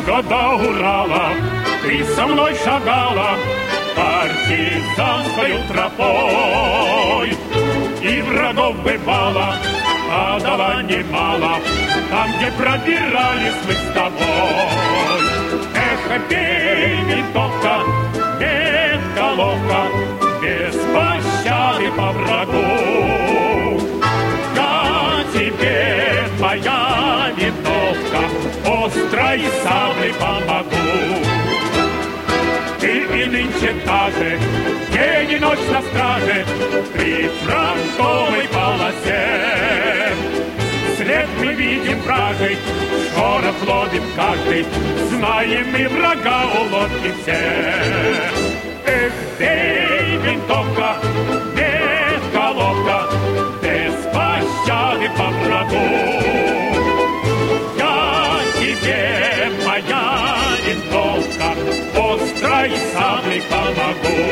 юга до Урала ты со мной шагала партизанскою тропой. И врагов бывало, падало немало, там, где пробирались мы с тобой. Эх, бей, винтовка, метко ловко, без пощады по врагу. Я тебе, моя винтовка, острой саблей помогу. Ты и нынче та же, день и ночь на страже, при фронтовой полосе. След мы видим вражий, шорох ловим каждый, знаем мы врага у лодки все. Эх, бей, винтовка, метко ловко, без пощады по врагу. Я тебе, моя винтовка, острой саблей помогу.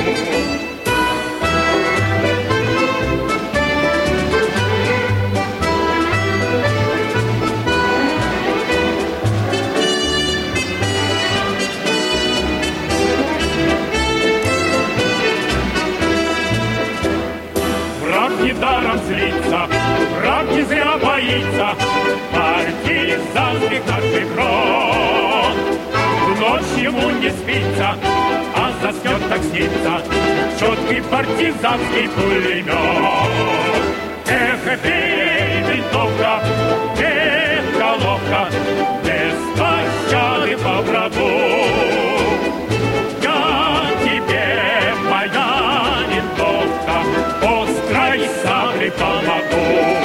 Враг недаром злится, враг не зря боится партизанских наших рот. Ночь ему не спится, а заснет так снится четкий партизанский пулемет. Эх, бей, винтовка, метко ловко, без пощады по врагу. Я тебе, моя винтовка, острой саблей помогу.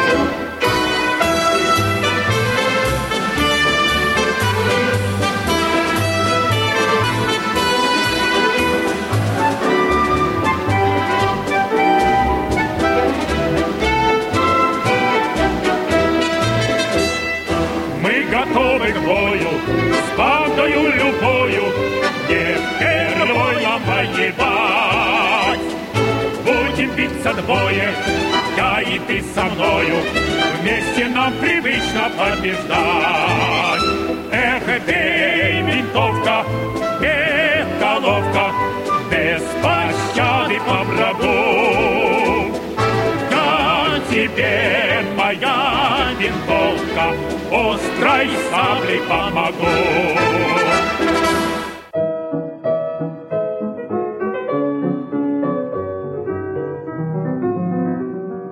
Готовы к бою, с бандою любою, не впервой нам воевать. Будем биться двое, я и ты со мною, вместе нам привычно побеждать. Эх, бей, винтовка, метко ловко, без пощады по врагу. Я тебе, моя винтовка, острой саблей помогу.